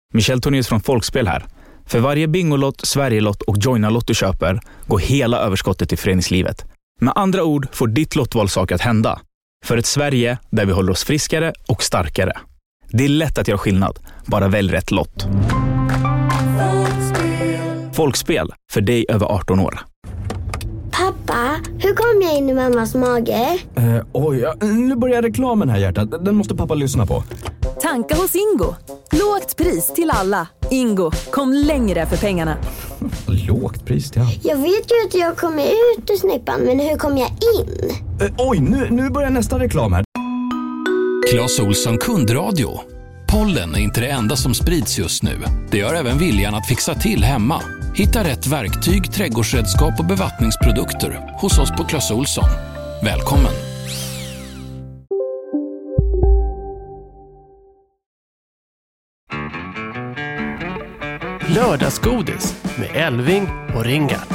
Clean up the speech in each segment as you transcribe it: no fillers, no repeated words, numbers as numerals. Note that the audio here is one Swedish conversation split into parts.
Michel Tornéus från Folkspel här. För varje Bingolott, Sverigelott och Joina-lott du köper går hela överskottet till föreningslivet. Med andra ord får ditt lottval saker att hända. För ett Sverige där vi håller oss friskare och starkare. Det är lätt att göra skillnad. Bara välj rätt lott. Folkspel, för dig över 18 år. Pappa, hur kom jag in i mammas mage? Nu börjar reklamen här, hjärtat. Den måste pappa lyssna på. Tanka hos Ingo. Lågt pris till alla. Ingo, kom längre för pengarna. Lågt pris till alla? Jag vet ju att jag kommer ut ur snippan, men hur kom jag in? Nu börjar nästa reklam här. Clas Ohlson kundradio. Pollen är inte det enda som sprids just nu. Det gör även viljan att fixa till hemma. Hitta rätt verktyg, trädgårdsredskap och bevattningsprodukter hos oss på Clas Ohlson. Välkommen! Lördagsgodis med Elving och Ringart.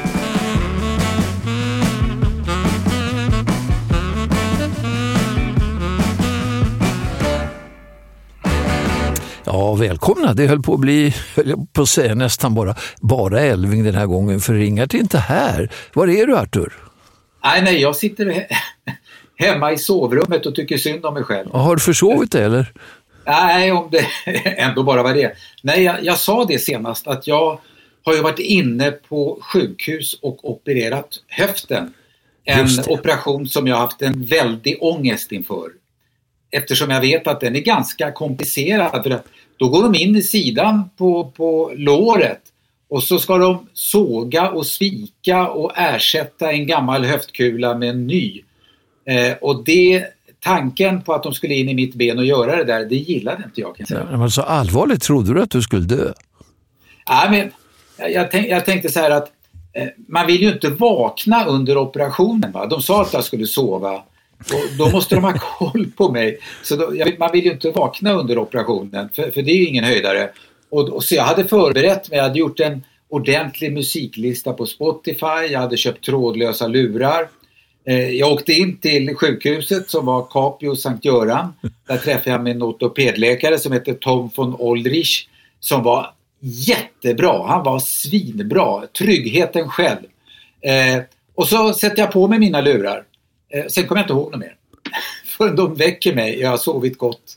Ja, välkomna. Det höll på att bli, på att säga nästan bara Elving den här gången, för Ringart är inte här. Var är du, Arthur? Nej, jag sitter hemma i sovrummet och tycker synd om mig själv. Har du försovit det, eller? Nej, om det ändå bara var det. Nej, jag sa det senast att jag har ju varit inne på sjukhus och opererat höften. En operation som jag har haft en väldig ångest inför. Eftersom jag vet att den är ganska komplicerad. För att då går de in i sidan på låret och så ska de såga och svika och ersätta en gammal höftkula med en ny. Och tanken på att de skulle in i mitt ben och göra det där, det gillade inte jag, kan säga. Ja, men så allvarligt trodde du att du skulle dö? Ja, men jag tänkte så här att man vill ju inte vakna under operationen, va? De sa att jag skulle sova och då måste de ha koll på mig. Så man vill ju inte vakna under operationen, för det är ju ingen höjdare. Och så jag hade förberett mig, jag hade gjort en ordentlig musiklista på Spotify, jag hade köpt trådlösa lurar. Jag åkte in till sjukhuset som var Capio Sankt Göran. Där träffade jag med en ortopedläkare som heter Tom von Oldrich, som var jättebra. Han var svinbra. Tryggheten själv. Och så sätter jag på mig mina lurar. Sen kommer jag inte ihåg något mer. För de väcker mig. Jag har sovit gott.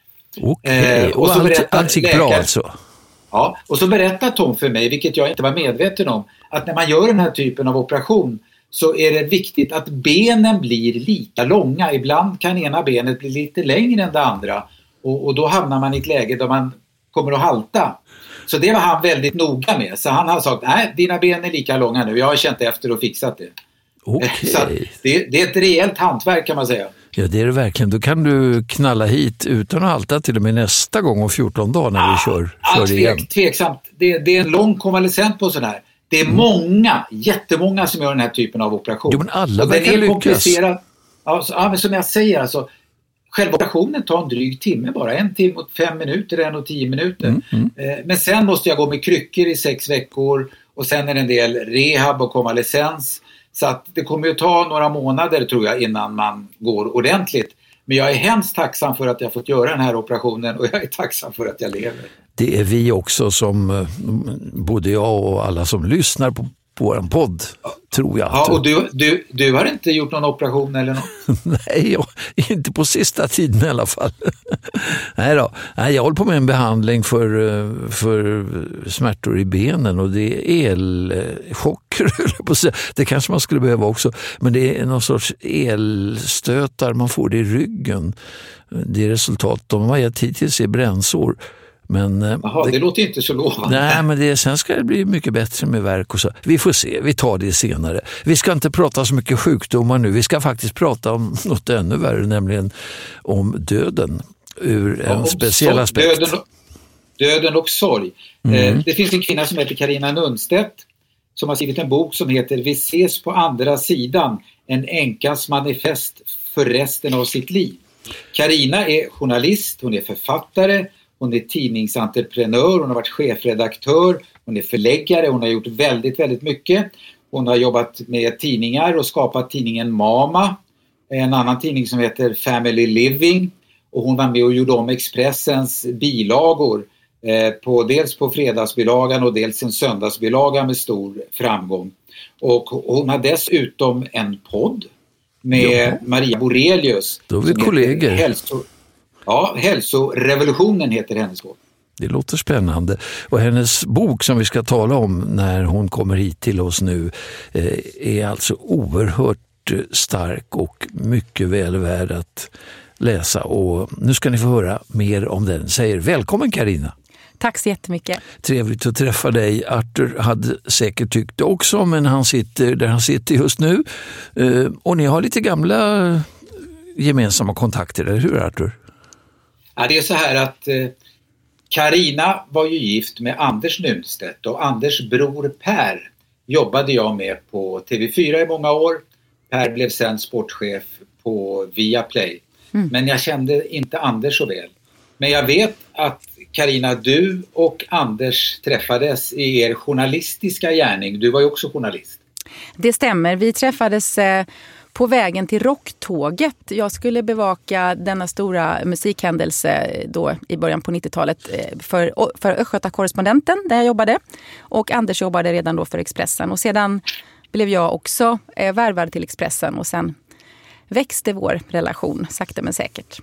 Okej. Och allt gick bra alltså? Ja, och så berättar Tom för mig, vilket jag inte var medveten om, att när man gör den här typen av operation så är det viktigt att benen blir lika långa. Ibland kan ena benet bli lite längre än det andra. Och då hamnar man i ett läge där man kommer att halta. Så det var han väldigt noga med. Så han har sagt, nej, dina ben är lika långa nu. Jag har känt efter och fixat det. Okay. Så det är ett rejält hantverk, kan man säga. Ja, det är det verkligen. Då kan du knalla hit utan att halta till och med nästa gång om 14 dagar när vi kör igen. Tveksamt. Det är en lång konvalescent på sån här. Det är jättemånga som gör den här typen av operation. Jo, men alla verkar lyckas. Komplicerad. Ja, men som jag säger, alltså, själva operationen tar en dryg timme bara. 1 timme och 5 minuter, 1 och 10 minuter. Men sen måste jag gå med kryckor i 6 veckor. Och sen är det en del rehab och konvalescens. Så att det kommer ju ta några månader, tror jag, innan man går ordentligt. Men jag är hemskt tacksam för att jag fått göra den här operationen. Och jag är tacksam för att jag lever. Det är vi också, som både jag och alla som lyssnar på vår podd, tror jag. Ja, och du har inte gjort någon operation eller något? Nej, inte på sista tiden i alla fall. Nej, jag håller på med en behandling för smärtor i benen, och det är elchocker. Det kanske man skulle behöva också. Men det är någon sorts elstötar man får det i ryggen. Det är resultat. De har gett hittills i brännsår. Men, det låter inte så lovande. Nej, men sen ska det bli mycket bättre med verk och så. Vi får se, vi tar det senare. Vi ska inte prata så mycket sjukdomar nu. Vi ska faktiskt prata om något ännu värre, nämligen om döden ur en speciell aspekt. Döden och sorg. Det finns en kvinna som heter Carina Nunstedt som har skrivit en bok som heter Vi ses på andra sidan, en änkas manifest för resten av sitt liv. Carina är journalist, hon är författare, hon är tidningsentreprenör, hon har varit chefredaktör, hon är förläggare, hon har gjort väldigt, väldigt mycket. Hon har jobbat med tidningar och skapat tidningen Mama, en annan tidning som heter Family Living, och hon var med och gjorde om Expressens bilagor Dels på fredagsbilagan och dels en söndagsbilaga med stor framgång. Och hon har dessutom en podd med Maria Borelius. Då är vi kollegor. Hälsorevolutionen heter hennes podd. Det låter spännande. Och hennes bok som vi ska tala om när hon kommer hit till oss nu är alltså oerhört stark och mycket väl värd att läsa. Och nu ska ni få höra mer om den. Säger välkommen Carina. Tack så jättemycket. Trevligt att träffa dig. Arthur hade säkert tyckt det också, men han sitter där han sitter just nu. Och ni har lite gamla gemensamma kontakter, eller hur Arthur? Ja, det är så här att Carina var ju gift med Anders Nunstedt och Anders bror Per jobbade jag med på TV4 i många år. Per blev sen sportchef på Viaplay. Men jag kände inte Anders så väl. Men jag vet att Carina, du och Anders träffades i er journalistiska gärning. Du var ju också journalist. Det stämmer. Vi träffades på vägen till Rocktåget. Jag skulle bevaka denna stora musikhändelse då i början på 90-talet för Östgöta-korrespondenten där jag jobbade. Och Anders jobbade redan då för Expressen. Och sedan blev jag också värvad till Expressen och sen växte vår relation sakta men säkert.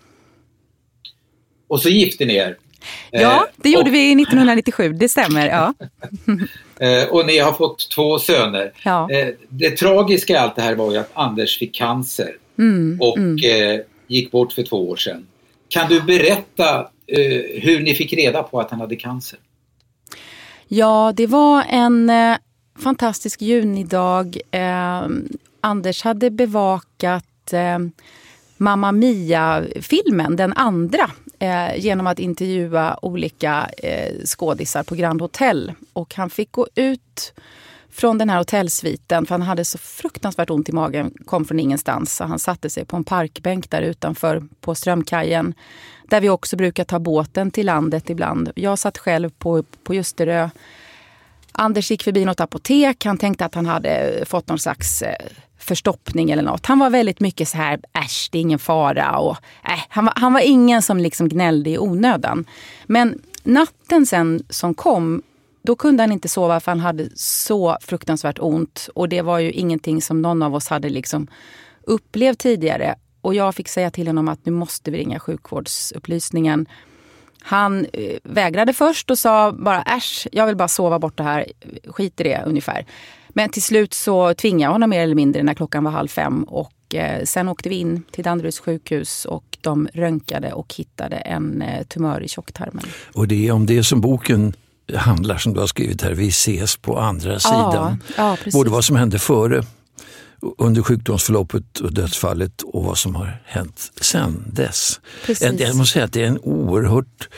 Och så gifte ni er. Ja, det gjorde vi 1997, det stämmer, ja. Och ni har fått 2 söner. Ja. Det tragiska i allt det här var ju att Anders fick cancer och gick bort för 2 år sedan. Kan du berätta hur ni fick reda på att han hade cancer? Ja, det var en fantastisk junidag. Anders hade bevakat Mamma Mia-filmen, den andra, genom att intervjua olika skådisar på Grand Hotel. Och han fick gå ut från den här hotellsviten för han hade så fruktansvärt ont i magen, kom från ingenstans. Så han satte sig på en parkbänk där utanför på Strömkajen, där vi också brukar ta båten till landet ibland. Jag satt själv på Ljusterö. Anders gick förbi något apotek. Han tänkte att han hade fått någon slags förstoppning eller något. Han var väldigt mycket så här, det är ingen fara. Och, han var ingen som liksom gnällde i onödan. Men natten sen som kom, då kunde han inte sova för han hade så fruktansvärt ont. Och det var ju ingenting som någon av oss hade liksom upplevt tidigare. Och jag fick säga till honom att nu måste vi ringa sjukvårdsupplysningen. Han vägrade först och sa bara jag vill bara sova bort det här, skit i det ungefär. Men till slut så tvingade jag honom mer eller mindre när klockan var 4:30 och sen åkte vi in till Danderyds sjukhus och de röntgade och hittade en tumör i tjocktarmen. Och det är om det som boken handlar som du har skrivit här, vi ses på andra sidan. Ja, precis. Både vad som hände före, under sjukdomsförloppet och dödsfallet och vad som har hänt sen dess. Precis. Jag måste säga att det är en oerhört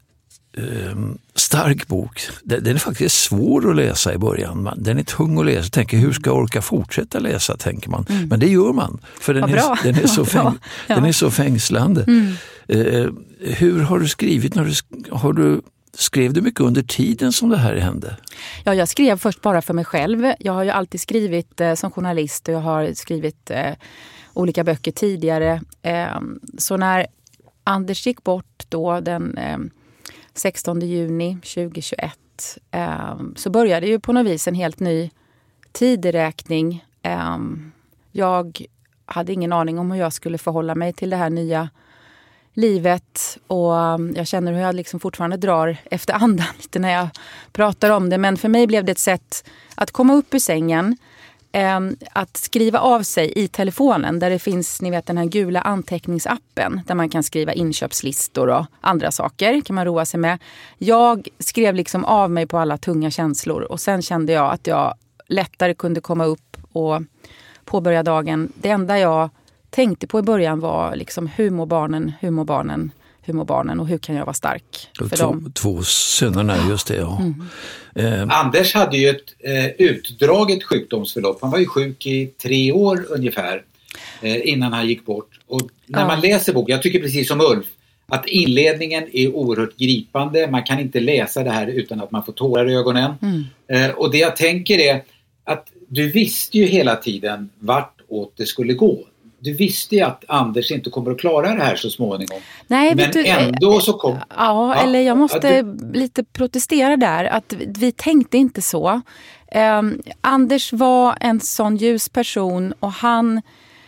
stark bok. Den är faktiskt svår att läsa i början. Den är tung att läsa. Tänker, hur ska jag orka fortsätta läsa, tänker man. Men det gör man. För den är så fängslande. Hur har du skrivit? Skrev du mycket under tiden som det här hände? Ja, jag skrev först bara för mig själv. Jag har ju alltid skrivit som journalist och jag har skrivit olika böcker tidigare. Så när Anders gick bort då den 16 juni 2021 så började ju på något vis en helt ny tideräkning. Jag hade ingen aning om hur jag skulle förhålla mig till det här nya livet och jag känner hur jag liksom fortfarande drar efter andan lite när jag pratar om det. Men för mig blev det ett sätt att komma upp ur sängen, att skriva av sig i telefonen där det finns, ni vet, den här gula anteckningsappen där man kan skriva inköpslistor och andra saker kan man roa sig med. Jag skrev liksom av mig på alla tunga känslor och sen kände jag att jag lättare kunde komma upp och påbörja dagen. Det enda jag tänkte på i början var liksom hur mår barnen och hur kan jag vara stark för dem. 2 sönerna, just det, ja. Anders hade ju ett utdraget sjukdomsförlopp. Han var ju sjuk i 3 år ungefär innan han gick bort. Och när man läser boken, jag tycker precis som Ulf, att inledningen är oerhört gripande. Man kan inte läsa det här utan att man får tårar i ögonen. Och det jag tänker är att du visste ju hela tiden vart åt det skulle gå. du visste ju att Anders inte kommer att klara det här så småningom. Nej, men ändå så kom... Ja, eller jag måste lite protestera där. Att vi tänkte inte så. Anders var en sån ljus person och han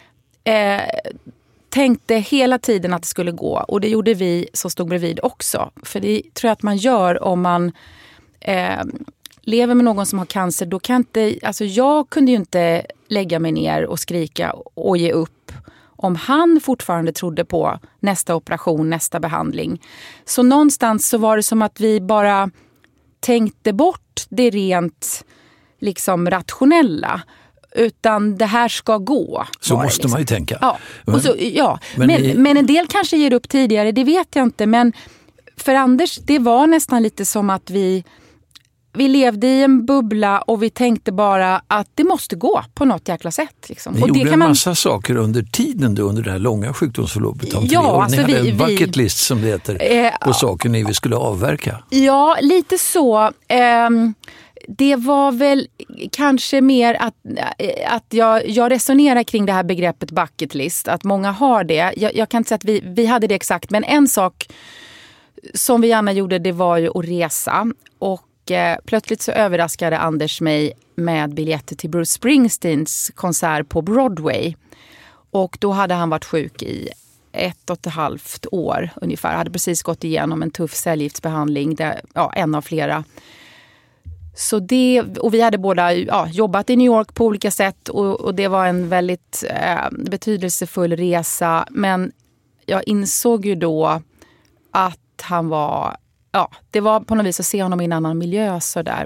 tänkte hela tiden att det skulle gå. Och det gjorde vi som stod bredvid också. För det tror jag att man gör om man lever med någon som har cancer. Då kan inte, alltså jag kunde ju inte lägga mig ner och skrika och ge upp om han fortfarande trodde på nästa operation, nästa behandling. Så någonstans så var det som att vi bara tänkte bort det rent liksom rationella. Utan det här ska gå. Så måste liksom man ju tänka. Ja, men en del kanske ger upp tidigare, det vet jag inte. Men för Anders, det var nästan lite som att vi levde i en bubbla och vi tänkte bara att det måste gå på något jäkla sätt. Liksom. Ni och gjorde en massa saker under tiden under det här långa sjukdomsförloppet om 3 år. Ni hade en bucket list som det heter på saker ni skulle avverka. Ja, lite så. Det var väl kanske mer att jag resonerar kring det här begreppet bucket list. Att många har det. Jag kan inte säga att vi hade det exakt. Men en sak som vi gärna gjorde, det var ju att resa. Och plötsligt så överraskade Anders mig med biljetter till Bruce Springsteens konsert på Broadway. Och då hade han varit sjuk i 1,5 år ungefär. Hade precis gått igenom en tuff cellgiftsbehandling. En av flera. Så och vi hade båda jobbat i New York på olika sätt. Och det var en väldigt betydelsefull resa. Men jag insåg ju då att han var... det var på något vis att se honom i en annan miljö så där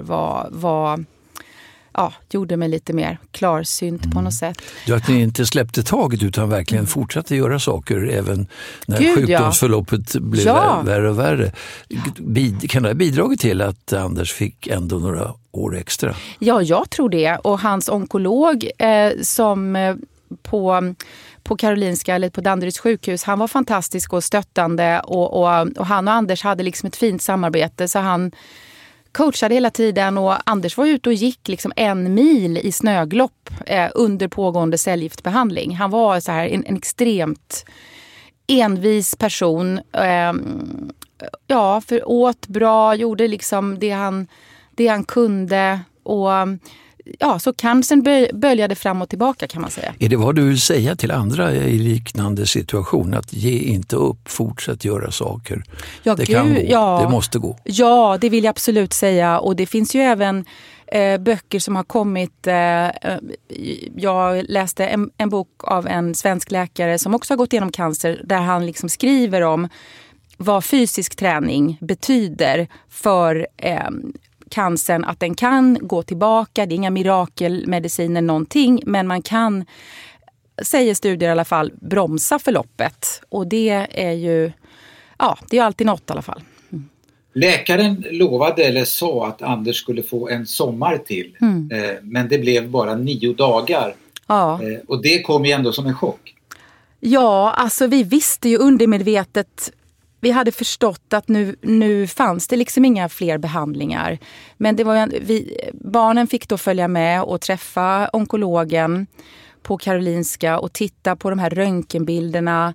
gjorde mig lite mer klarsynt på något sätt. Att ni inte släppte taget utan verkligen fortsatte göra saker även när sjukdomsförloppet blev värre och värre. Kan det ha bidragit till att Anders fick ändå några år extra? Ja, jag tror det. Och hans onkolog som på Karolinska eller på Danderyds sjukhus, han var fantastisk och stöttande och han och Anders hade liksom ett fint samarbete så han coachade hela tiden och Anders var ute och gick liksom 1 mil i snöglopp under pågående cellgiftbehandling. Han var så här en extremt envis person. För åt bra, gjorde liksom det han kunde och så cancern böljade fram och tillbaka kan man säga. Är det vad du vill säga till andra i liknande situation? Att ge inte upp, fortsätt göra saker. Det kan gå, det måste gå. Ja, det vill jag absolut säga. Och det finns ju även böcker som har kommit. Jag läste en bok av en svensk läkare som också har gått igenom cancer. Där han liksom skriver om vad fysisk träning betyder för cancern, att den kan gå tillbaka. Det är inga mirakelmediciner någonting, men man kan, säger studier i alla fall, bromsa förloppet. Och det är ju det är alltid något i alla fall. Läkaren lovade eller sa att Anders skulle få en sommar till. Men det blev bara 9 dagar. Och det kom ju ändå som en chock. Ja, alltså vi visste ju undermedvetet. Vi hade förstått att nu fanns det liksom inga fler behandlingar. Men det var barnen fick då följa med och träffa onkologen på Karolinska och titta på de här röntgenbilderna.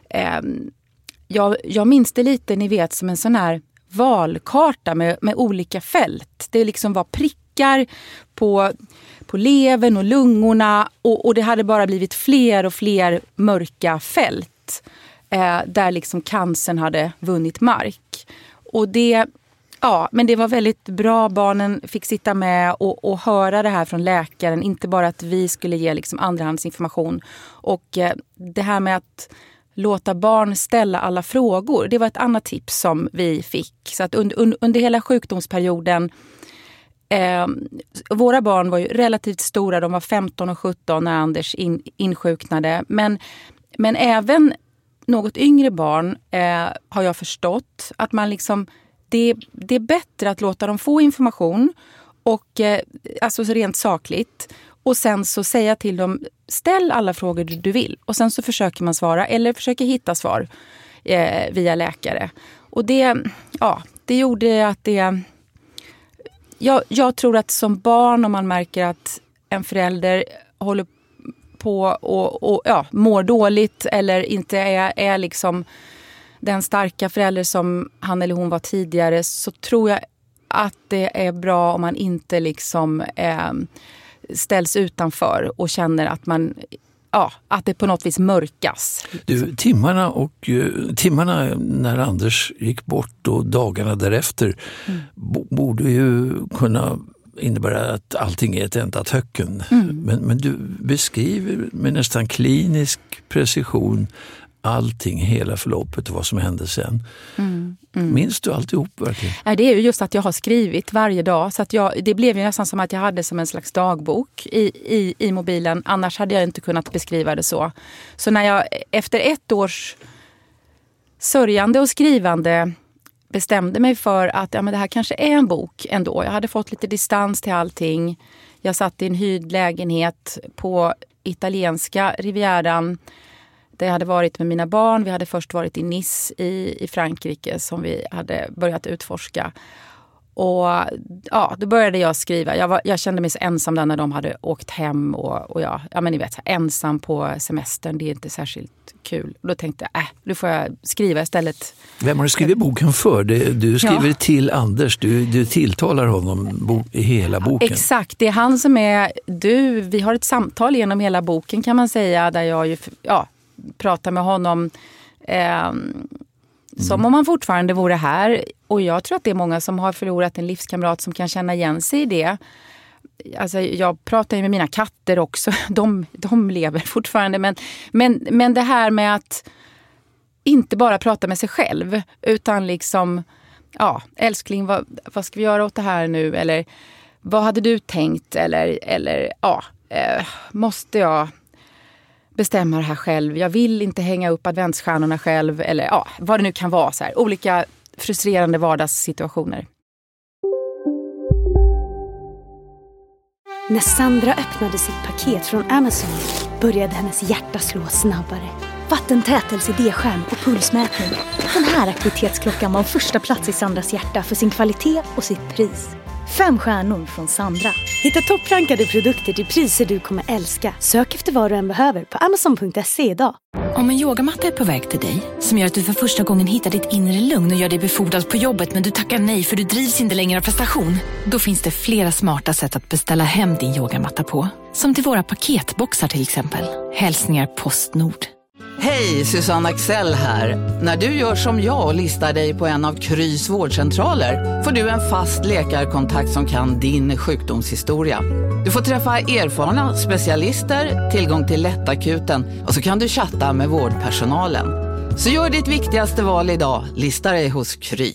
Jag minns det lite, ni vet, som en sån här valkarta med olika fält. Det liksom var prickar på levern och lungorna och det hade bara blivit fler och fler mörka fält. Där liksom cancern hade vunnit mark. Och men det var väldigt bra. Barnen fick sitta med och höra det här från läkaren. Inte bara att vi skulle ge liksom andrahandsinformation. Och det här med att låta barn ställa alla frågor. Det var ett annat tips som vi fick. Så att under hela sjukdomsperioden. Våra barn var ju relativt stora. De var 15 och 17 när Anders insjuknade. Men även något yngre barn har jag förstått att man liksom, det är bättre att låta dem få information och alltså rent sakligt och sen så säga till dem, ställ alla frågor du vill och sen så försöker man svara eller försöker hitta svar via läkare. Och det gjorde att jag tror att som barn, om man märker att en förälder håller på och mår dåligt eller inte är liksom den starka förälder som han eller hon var tidigare, så tror jag att det är bra om man inte liksom ställs utanför och känner att man att det på något vis mörkas. Du, timmarna när Anders gick bort och dagarna därefter borde ju kunna innebära att allting är ett enda töcken. Men du beskriver med nästan klinisk precision allting, hela förloppet och vad som hände sen. Minns du alltihop verkligen? Det är ju just att jag har skrivit varje dag, så att det blev ju nästan som att jag hade som en slags dagbok i mobilen. Annars hade jag inte kunnat beskriva det så. Så när jag efter 1 års sörjande och skrivande bestämde mig för att men det här kanske är en bok ändå. Jag hade fått lite distans till allting. Jag satt i en hyrd lägenhet på italienska Rivieran. Där jag hade varit med mina barn. Vi hade först varit i Nice i Frankrike som vi hade börjat utforska. Och då började jag skriva. Jag kände mig så ensam där när de hade åkt hem. Och men ni vet, så ensam på semestern, det är inte särskilt kul. Och då tänkte jag, då får jag skriva istället. Vem har du skrivit boken för? Du skriver till Anders, du tilltalar honom i hela boken. Exakt, det är han som är vi har ett samtal genom hela boken kan man säga, där jag ju pratar med honom som om han fortfarande vore här. Och jag tror att det är många som har förlorat en livskamrat som kan känna igen sig i det. Alltså, jag pratar ju med mina katter också. De lever fortfarande. Men det här med att inte bara prata med sig själv, utan liksom, älskling, vad ska vi göra åt det här nu? Eller vad hade du tänkt? Eller måste jag bestämma det här själv? Jag vill inte hänga upp adventsstjärnorna själv. Eller vad det nu kan vara. Så här. Olika frustrerande vardagssituationer. När Sandra öppnade sitt paket från Amazon började hennes hjärta slå snabbare. Vattentät LCD-skärm och pulsmätning. Den här aktivitetsklockan var första plats i Sandras hjärta för sin kvalitet och sitt pris. 5 stjärnor från Sandra. Hitta topprankade produkter till priser du kommer älska. Sök efter vad du än behöver på amazon.se idag. Om en yogamatta är på väg till dig, som gör att du för första gången hittar ditt inre lugn och gör dig befordrad på jobbet, men du tackar nej för du drivs inte längre av prestation. Då finns det flera smarta sätt att beställa hem din yogamatta på. Som till våra paketboxar till exempel. Hälsningar Postnord. Hej, Susanne Axel här. När du gör som jag och listar dig på en av Krys vårdcentraler får du en fast läkarkontakt som kan din sjukdomshistoria. Du får träffa erfarna specialister, tillgång till lättakuten och så kan du chatta med vårdpersonalen. Så gör ditt viktigaste val idag, lista dig hos Kry.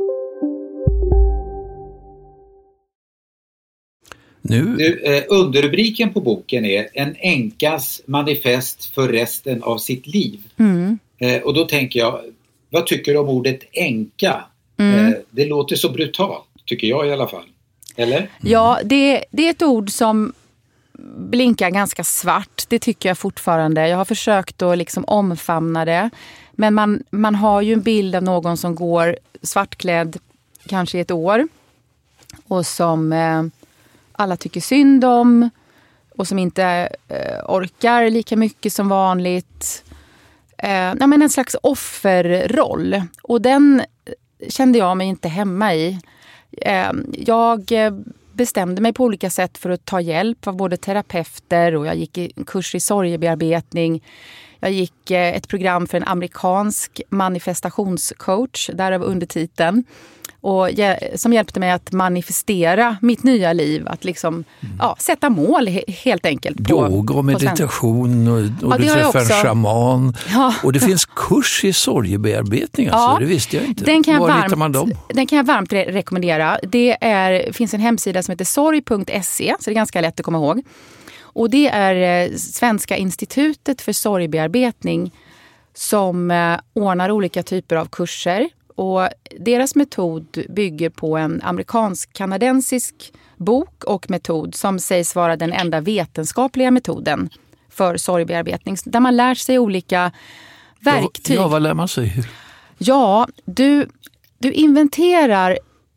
Underrubriken på boken är En änkas manifest för resten av sitt liv. Och då tänker jag, vad tycker du om ordet änka? Det låter så brutalt, tycker jag i alla fall. Eller? Ja, det är ett ord som blinkar ganska svart. Det tycker jag fortfarande. Jag har försökt att liksom omfamna det. Men man har ju en bild av någon som går svartklädd kanske i ett år. Och som alla tycker synd om. Och som inte orkar lika mycket som vanligt. Men en slags offerroll. Och den kände jag mig inte hemma i. Jag bestämde mig på olika sätt för att ta hjälp av både terapeuter, och jag gick en kurs i sorgebearbetning. Jag gick ett program för en amerikansk manifestationscoach, därav undertiteln. Och som hjälpte mig att manifestera mitt nya liv. Att liksom, sätta mål helt enkelt. Yoga och meditation och du träffar en shaman. Ja. Och det finns kurs i sorgebearbetning. Alltså. Det visste jag inte. Var hittar man dem? Den kan jag varmt rekommendera. Det finns en hemsida som heter sorg.se, så det är ganska lätt att komma ihåg. Och det är Svenska institutet för sorgebearbetning som ordnar olika typer av kurser. Och deras metod bygger på en amerikansk-kanadensisk bok och metod som sägs vara den enda vetenskapliga metoden för sorgbearbetning. Där man lär sig olika verktyg. Ja, vad lär man sig? Ja, du inventerar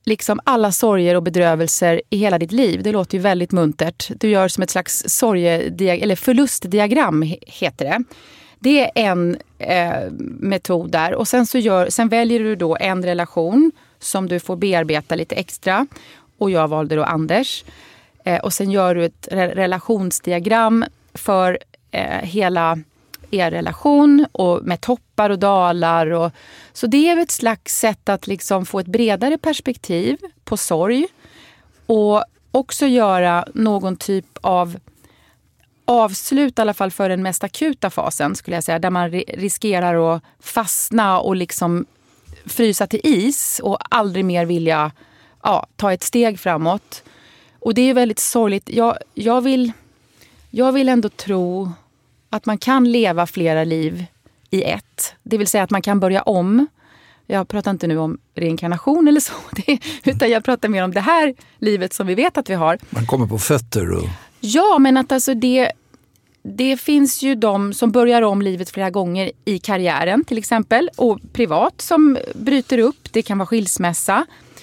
liksom alla sorger och bedrövelser i hela ditt liv. Det låter ju väldigt muntert. Du gör som ett slags eller förlustdiagram heter det. Det är en metod där. Och sen väljer du då en relation som du får bearbeta lite extra. Och jag valde då Anders. Och sen gör du ett relationsdiagram för hela er relation och med toppar och dalar. Så det är ett slags sätt att liksom få ett bredare perspektiv på sorg. Och också göra någon typ av avslut, i alla fall för den mest akuta fasen skulle jag säga. Där man riskerar att fastna och liksom frysa till is och aldrig mer vilja ta ett steg framåt. Och det är ju väldigt sorgligt. Jag vill ändå tro att man kan leva flera liv i ett. Det vill säga att man kan börja om. Jag pratar inte nu om reinkarnation eller så. Utan jag pratar mer om det här livet som vi vet att vi har. Man kommer på fötter och... Ja, men att alltså det finns ju de som börjar om livet flera gånger i karriären till exempel. Och privat som bryter upp. Det kan vara skilsmässa.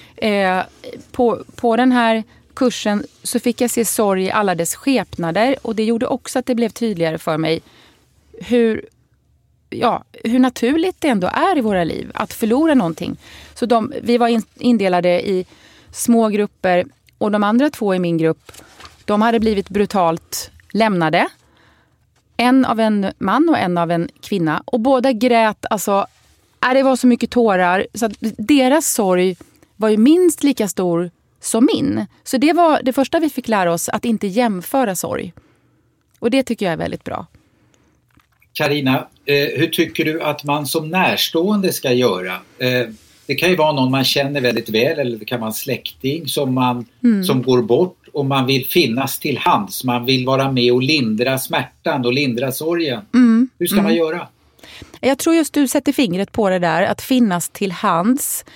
På den här kursen så fick jag se sorg i alla dess skepnader. Och det gjorde också att det blev tydligare för mig hur naturligt det ändå är i våra liv att förlora någonting. Så vi var indelade i små grupper och de andra 2 i min grupp, de hade blivit brutalt lämnade. En av en man och en av en kvinna. Och båda grät, alltså, det var så mycket tårar. Så att deras sorg var ju minst lika stor som min. Så det var det första vi fick lära oss, att inte jämföra sorg. Och det tycker jag är väldigt bra. Carina, hur tycker du att man som närstående ska göra? Det kan ju vara någon man känner väldigt väl, eller det kan vara en släkting som går bort och man vill finnas till hands. Man vill vara med och lindra smärtan och lindra sorgen. Hur ska man göra? Jag tror just du sätter fingret på det där, att finnas till hands.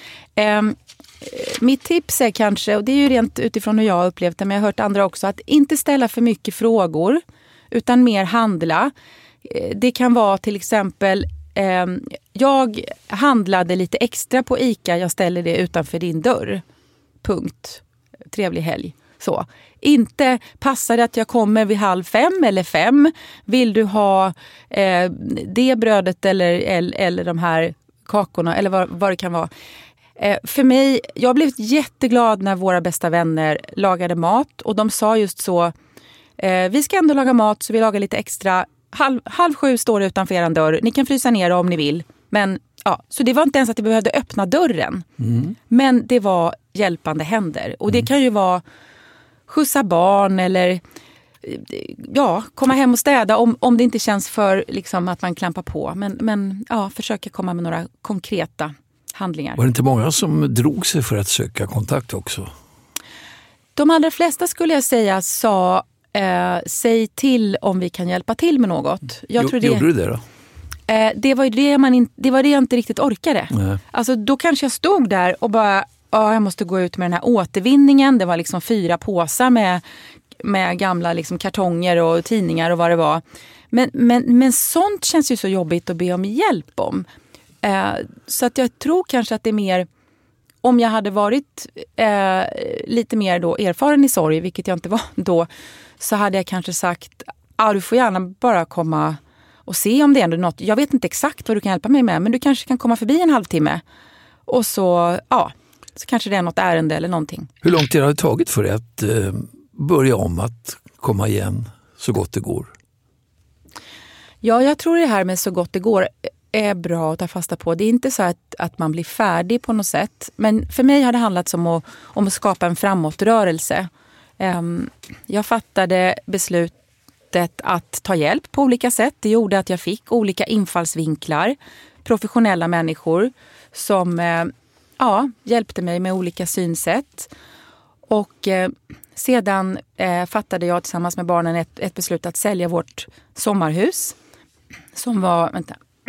Mitt tips är kanske, och det är ju rent utifrån hur jag har upplevt det, men jag har hört andra också, att inte ställa för mycket frågor utan mer handla. Det kan vara till exempel, jag handlade lite extra på ICA, jag ställer det utanför din dörr. Punkt. Trevlig helg. Så. Inte passar det att jag kommer vid 4:30 eller 5. Vill du ha det brödet eller de här kakorna eller vad det kan vara. För mig, jag blev jätteglad när våra bästa vänner lagade mat. Och de sa just så, vi ska ändå laga mat så vi lagar lite extra. 6:30 står det utanför er dörr. Ni kan frysa ner om ni vill. Men så det var inte ens att vi behövde öppna dörren. Men det var hjälpande händer. Och det kan ju vara skjutsa barn eller komma hem och städa om det inte känns för liksom, att man klampar på. Men försöka komma med några konkreta handlingar. Var det inte många som drog sig för att söka kontakt också? De allra flesta skulle jag säga sa säg till om vi kan hjälpa till med något. Gjorde du det då? Det var det jag inte riktigt orkade. Nej. Alltså då kanske jag stod där och bara jag måste gå ut med den här återvinningen. Det var liksom 4 påsar med gamla liksom kartonger och tidningar och vad det var. Men sånt känns ju så jobbigt att be om hjälp om. Så att jag tror kanske att det är mer, om jag hade varit lite mer då erfaren i sorg, vilket jag inte var då, så hade jag kanske sagt, du får gärna bara komma och se om det är ändå något. Jag vet inte exakt vad du kan hjälpa mig med, men du kanske kan komma förbi en halvtimme. Och så kanske det är något ärende eller någonting. Hur lång tid har det tagit för dig att börja om, att komma igen så gott det går? Ja, jag tror det här med så gott det går är bra att ta fasta på. Det är inte så att man blir färdig på något sätt. Men för mig har det handlat om att skapa en framåtrörelse. Jag fattade beslutet att ta hjälp på olika sätt. Det gjorde att jag fick olika infallsvinklar. Professionella människor som hjälpte mig med olika synsätt. Och sedan fattade jag tillsammans med barnen ett beslut att sälja vårt sommarhus. Som var,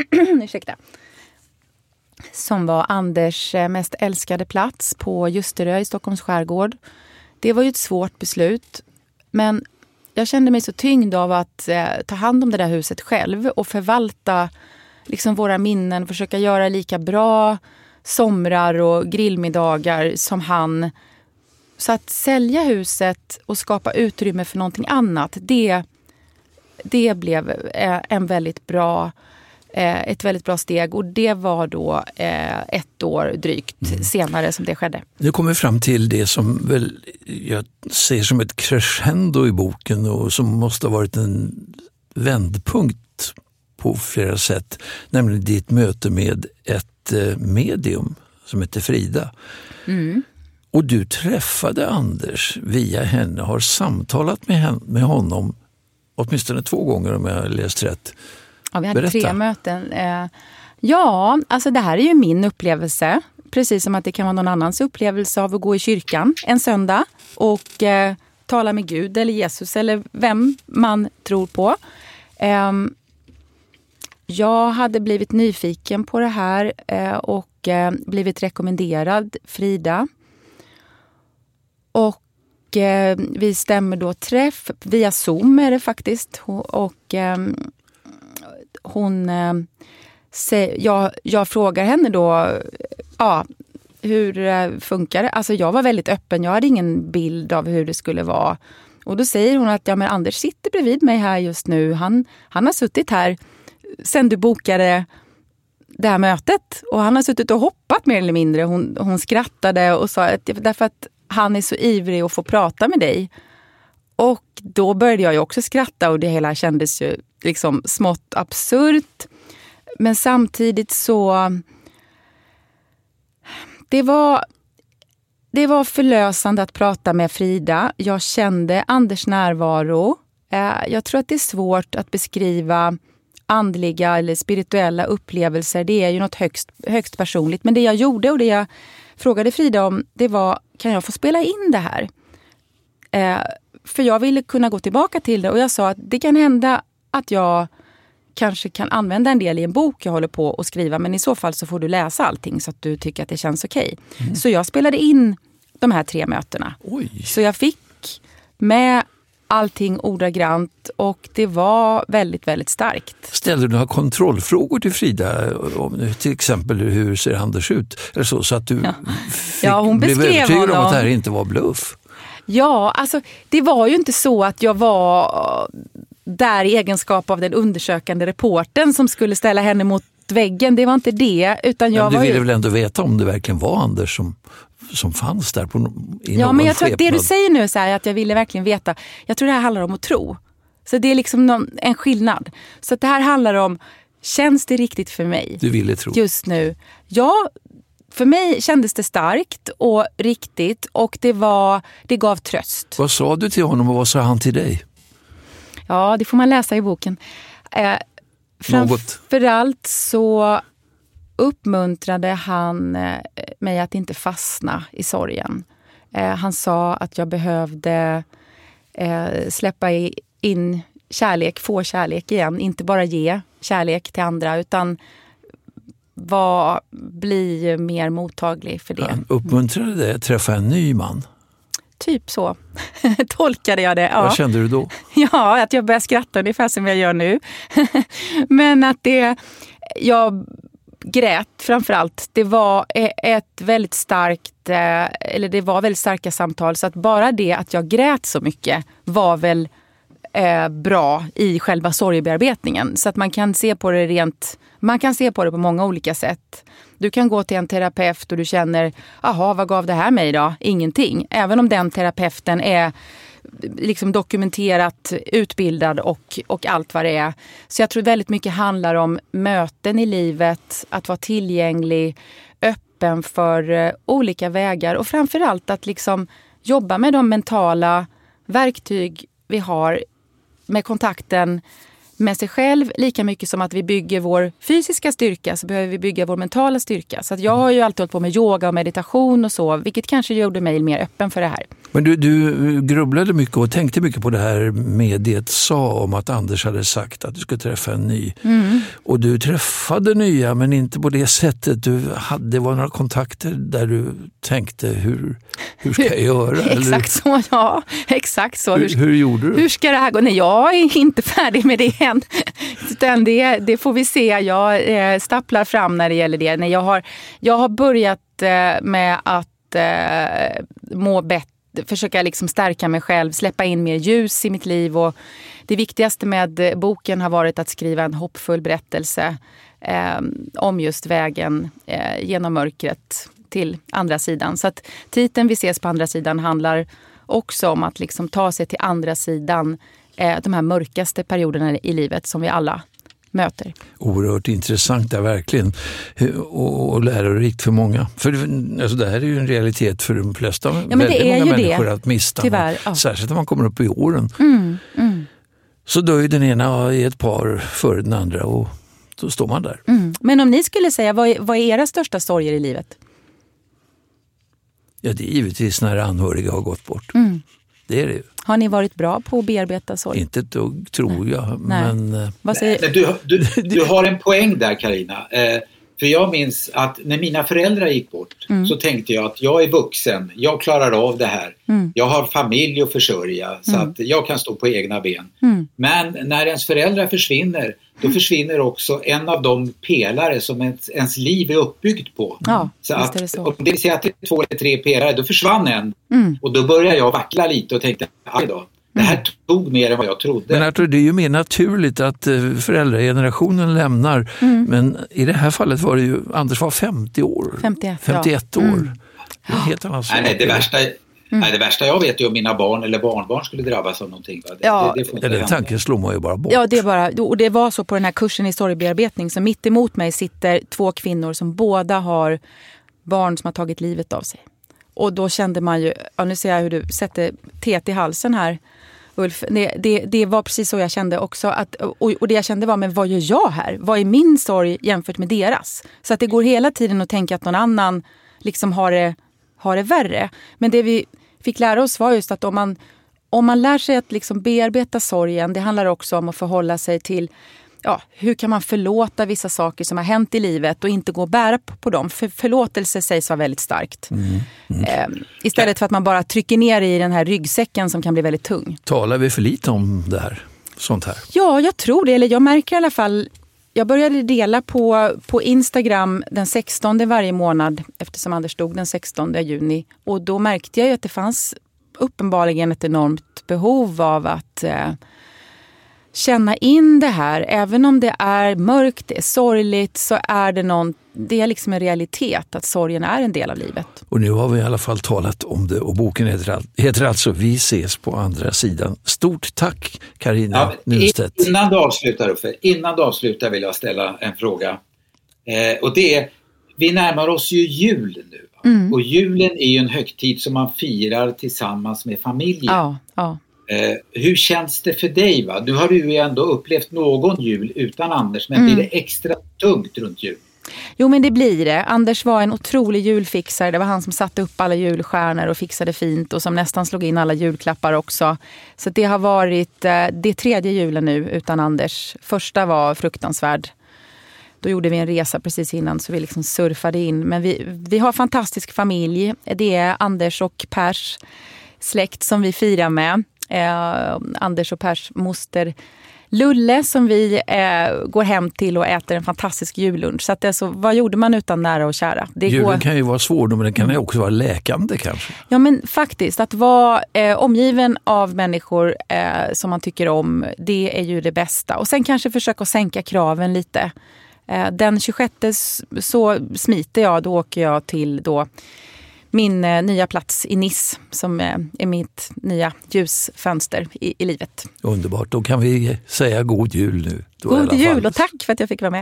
som var Anders mest älskade plats på Ljusterö i Stockholms skärgård. Det var ju ett svårt beslut. Men jag kände mig så tyngd av att ta hand om det där huset själv. Och förvalta liksom våra minnen. Försöka göra lika bra somrar och grillmiddagar som han. Så att sälja huset och skapa utrymme för någonting annat, det blev ett väldigt bra steg. Och det var då 1 år drygt senare som det skedde. Nu kommer vi fram till det som väl jag ser som ett crescendo i boken och som måste ha varit en vändpunkt på flera sätt. Nämligen ditt möte med ett medium som heter Frida. Mm. Och du träffade Anders via henne, har samtalat med honom åtminstone 2 gånger om jag har läst rätt. Ja, vi hade 3 möten. Ja, alltså det här är ju min upplevelse. Precis som att det kan vara någon annans upplevelse av att gå i kyrkan en söndag och tala med Gud eller Jesus eller vem man tror på. Jag hade blivit nyfiken på det här och blivit rekommenderad Frida. Och vi stämmer då träff via Zoom är det faktiskt. Och jag frågar henne då, hur funkar det? Alltså jag var väldigt öppen, jag hade ingen bild av hur det skulle vara. Och då säger hon att men Anders sitter bredvid mig här just nu. Han har suttit här sen du bokade det här mötet. Och han har suttit och hoppat mer eller mindre. Hon skrattade och sa att därför att han är så ivrig att få prata med dig. Och då började jag ju också skratta och det hela kändes ju liksom smått absurt. Men samtidigt så det var förlösande att prata med Frida. Jag kände Anders närvaro. Jag tror att det är svårt att beskriva andliga eller spirituella upplevelser. Det är ju något högst personligt. Men det jag gjorde och det jag frågade Frida om, det var, kan jag få spela in det här? För jag ville kunna gå tillbaka till det och jag sa att det kan hända att jag kanske kan använda en del i en bok jag håller på att skriva, men i så fall så får du läsa allting så att du tycker att det känns okej. Mm. Så jag spelade in de här 3 mötena. Oj. Så jag fick med allting ordagrant och det var väldigt, väldigt starkt. Ställde du några kontrollfrågor till Frida? Om, till exempel hur ser Anders ut? Eller så att du blev övertygad om att det här inte var bluff? Ja, alltså det var ju inte så att jag var där i egenskap av den undersökande reportern som skulle ställa henne mot väggen. Det var inte det. Utan jag men du ville väl ändå veta om det verkligen var Anders som fanns där ja, men jag tror att det du säger nu är att jag ville verkligen veta. Jag tror det här handlar om att tro. Så det är liksom en skillnad. Så att det här handlar om, känns det riktigt för mig? Du ville tro. Just nu. Ja, för mig kändes det starkt och riktigt och det gav tröst. Vad sa du till honom och vad sa han till dig? Ja, det får man läsa i boken. Framförallt så uppmuntrade han mig att inte fastna i sorgen. Han sa att jag behövde släppa in kärlek, få kärlek igen. Inte bara ge kärlek till andra utan bli mer mottaglig för det. Han uppmuntrade dig att träffa en ny man? Typ så tolkade jag det. Ja. Vad kände du då? Ja, att jag började skratta ungefär som jag gör nu. Men att jag grät framförallt. Det var väldigt starka samtal. Så att bara det att jag grät så mycket var väl bra i själva sorgebearbetningen. Så att man kan se på det på många olika sätt. Du kan gå till en terapeut och du känner, vad gav det här mig då? Ingenting. Även om den terapeuten är liksom dokumenterat utbildad och allt vad det är. Så jag tror väldigt mycket handlar om möten i livet, att vara tillgänglig, öppen för olika vägar och framförallt att liksom jobba med de mentala verktyg vi har med kontakten med sig själv. Lika mycket som att vi bygger vår fysiska styrka så behöver vi bygga vår mentala styrka. Så att jag har ju alltid hållit på med yoga och meditation och så, vilket kanske gjorde mig mer öppen för det här. Men du grubblade mycket och tänkte mycket på det här mediet sa om att Anders hade sagt att du skulle träffa en ny. Mm. Och du träffade nya men inte på det sättet det var några kontakter där du tänkte hur ska jag göra? Exakt så, ja. Exakt så. Hur gjorde du? Hur ska det här gå? Nej, jag är inte färdig med det Men det får vi se. Jag stapplar fram när det gäller det. När jag har börjat med att må bättre, försöka liksom stärka mig själv, släppa in mer ljus i mitt liv, och det viktigaste med boken har varit att skriva en hoppfull berättelse om just vägen genom mörkret till andra sidan. Så att titeln Vi ses på andra sidan handlar också om att liksom ta sig till andra sidan de här mörkaste perioderna i livet som vi alla möter. Oerhört intressant där verkligen, och lärorikt för många. För alltså, det här är ju en realitet för de flesta, väldigt många människor att mista. Tyvärr, ja. Särskilt när man kommer upp i åren. Så dör ju den ena i ett par före den andra, och då står man där. Men om ni skulle säga, vad är era största sorger i livet? Ja, det är givetvis när anhöriga har gått bort. Det är det ju. Har ni varit bra på att bearbeta sorg? Inte då, tror jag. Nej. Men vad säger... Du har en poäng där, Carina. För jag minns att när mina föräldrar gick bort så tänkte jag att jag är vuxen, jag klarar av det här. Jag har familj att försörja så att jag kan stå på egna ben. Men när ens föräldrar försvinner, då försvinner också en av de pelare som ens liv är uppbyggt på. Ja, så visst att, är det så. om det vill säga att det är 2 eller 3 pelare, då försvann en. Och då började jag vackla lite och tänkte, aj då. Det här tog mer än vad jag trodde. Men Arthur, det är ju mer naturligt att föräldragenerationen lämnar. Men i det här fallet var det ju, Anders var 50 år. 51 år. Det är helt annan sak. Nej, det värsta jag vet är om mina barn eller barnbarn skulle drabbas av någonting. Den tanken slår man ju bara bort. Ja, och det var så på den här kursen i sorgbearbetning. Så mitt emot mig sitter 2 kvinnor som båda har barn som har tagit livet av sig. Och då kände man ju, nu ser jag hur du sätter teet i halsen här, Ulf. Det var precis så jag kände också. Och det jag kände var, men vad gör jag här? Vad är min sorg jämfört med deras? Så att det går hela tiden att tänka att någon annan liksom har det värre. Men det vi fick lära oss var just att om man lär sig att liksom bearbeta sorgen, det handlar också om att förhålla sig till hur kan man förlåta vissa saker som har hänt i livet och inte gå och bära på dem. För förlåtelse sägs vara väldigt starkt. Istället för att man bara trycker ner i den här ryggsäcken som kan bli väldigt tung. Talar vi för lite om det här? Sånt här? Ja, jag tror det. Eller jag märker i alla fall. Jag började dela på Instagram den 16 varje månad eftersom Anders dog den 16 juni. Och då märkte jag ju att det fanns uppenbarligen ett enormt behov av att känna in det här. Även om det är mörkt, det är sorgligt, så är det är liksom en realitet att sorgen är en del av livet. Och nu har vi i alla fall talat om det, och boken heter alltså Vi ses på andra sidan. Stort tack, Carina Nunstedt. Innan du avslutar vill jag ställa en fråga. Och det är, vi närmar oss ju jul nu. Och julen är ju en högtid som man firar tillsammans med familjen. Ja. Hur känns det för dig? Va? Nu har du ju ändå upplevt någon jul utan Anders, men blir det extra tungt runt jul? Jo, men det blir det. Anders var en otrolig julfixare. Det var han som satte upp alla julstjärnor och fixade fint, och som nästan slog in alla julklappar också. Så det har varit det 3:e julen nu utan Anders. Första var fruktansvärd. Då gjorde vi en resa precis innan, så vi liksom surfade in. Men vi har fantastisk familj. Det är Anders och Pers släkt som vi firar med. Anders och Pers moster Lulle som vi går hem till och äter en fantastisk jullunch. Så att vad gjorde man utan nära och kära? Julen kan ju vara svår, men den kan ju också vara läkande kanske. Ja, men faktiskt att vara omgiven av människor som man tycker om, det är ju det bästa. Och sen kanske försöka sänka kraven lite. Den 26 så smiter jag, då åker jag till min nya plats i Nice som är mitt nya ljusfönster i livet. Underbart, då kan vi säga god jul nu. God jul och tack för att jag fick vara med.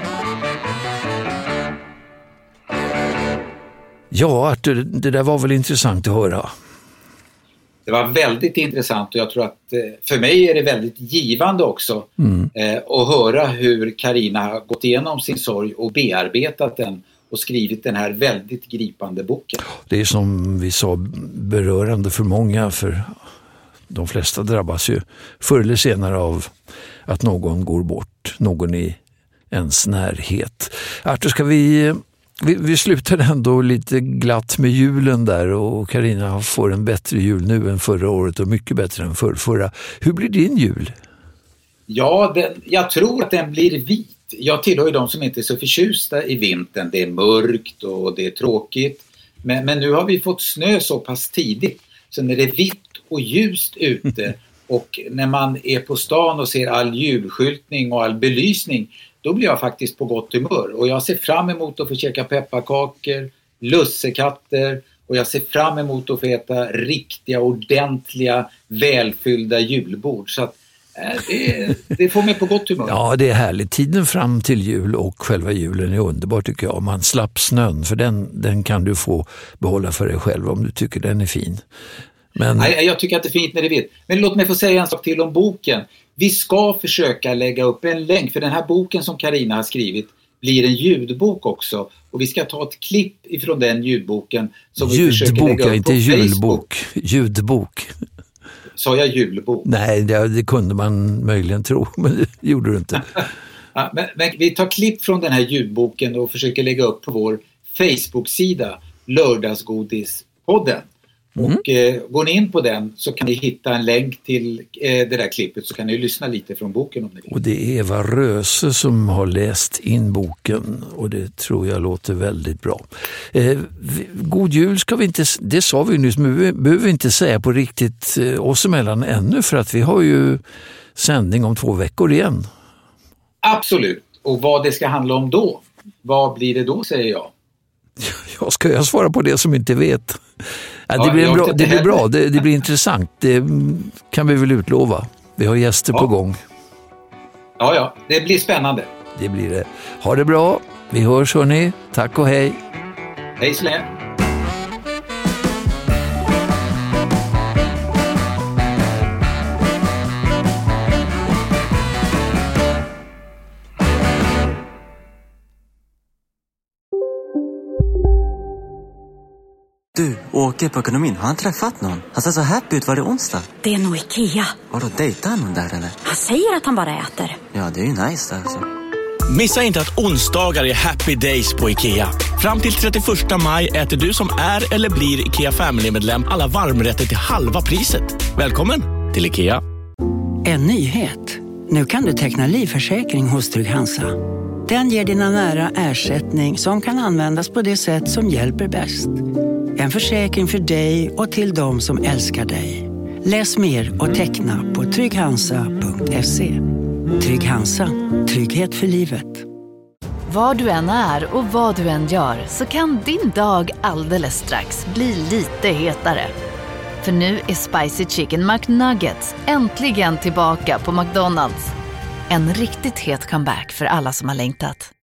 Ja, Arthur, det där var väl intressant att höra. Det var väldigt intressant, och jag tror att för mig är det väldigt givande också att höra hur Carina har gått igenom sin sorg och bearbetat den och skrivit den här väldigt gripande boken. Det är som vi sa berörande för många, för de flesta drabbas ju förr eller senare av att någon går bort, någon i ens närhet. Arthur, ska vi slutar ändå lite glatt med julen där, och Carina får en bättre jul nu än förra året och mycket bättre än förra. Hur blir din jul? Ja, jag tror att den blir vit. Jag tillhör ju de som inte är så förtjusta i vintern. Det är mörkt och det är tråkigt. Men nu har vi fått snö så pass tidigt. Så när det är vitt och ljust ute och när man är på stan och ser all julskyltning och all belysning, då blir jag faktiskt på gott humör. Och jag ser fram emot att få käka pepparkakor, lussekatter, och jag ser fram emot att få äta riktiga, ordentliga, välfyllda julbord. Så att det får mig på gott humör. Ja, det är härligt. Tiden fram till jul och själva julen är underbar tycker jag. Man slapp snön, för den kan du få behålla för dig själv om du tycker den är fin. Men... Nej, jag tycker att det är fint när det är vitt. Men låt mig få säga en sak till om boken. Vi ska försöka lägga upp en länk, för den här boken som Carina har skrivit blir en ljudbok också. Och vi ska ta ett klipp ifrån den ljudboken som vi försöker lägga upp inte på julbok. Facebook. Ljudbok. Sa jag julbok? Nej, det kunde man möjligen tro, men det gjorde du inte. Ja, men vi tar klipp från den här ljudboken och försöker lägga upp på vår Facebook-sida Lördagsgodispodden. Och går ni in på den så kan ni hitta en länk till det där klippet, så kan ni lyssna lite från boken om ni vill. Och det är Eva Röse som har läst in boken och det tror jag låter väldigt bra. God jul ska vi inte, det sa vi nyss, men vi behöver inte säga på riktigt oss emellan ännu, för att vi har ju sändning om 2 veckor igen. Absolut, och vad det ska handla om då, vad blir det då, säger jag? Ska jag svara på det som inte vet? Ja, det blir bra, det blir intressant, det kan vi väl utlova. Vi har gäster på gång. Ja, det blir spännande. Det blir det. Ha det bra, vi hörs hörni. Tack och hej. Hej så länge. Du, Åke på ekonomin, har han träffat någon? Han ser så happy ut, varje onsdag. Det är nog Ikea. Har du dejtat någon där eller? Han säger att han bara äter. Ja, det är ju nice alltså. Missa inte att onsdagar är happy days på Ikea. Fram till 31 maj äter du som är eller blir Ikea Family-medlem alla varmrätter till halva priset. Välkommen till Ikea. En nyhet. Nu kan du teckna livförsäkring hos Trygg Hansa. Den ger dina nära ersättning som kan användas på det sätt som hjälper bäst. En försäkring för dig och till de som älskar dig. Läs mer och teckna på trygghansa.se. Trygg Hansa. Trygghet för livet. Var du än är och vad du än gör så kan din dag alldeles strax bli lite hetare. För nu är Spicy Chicken McNuggets äntligen tillbaka på McDonald's. En riktigt het comeback för alla som har längtat.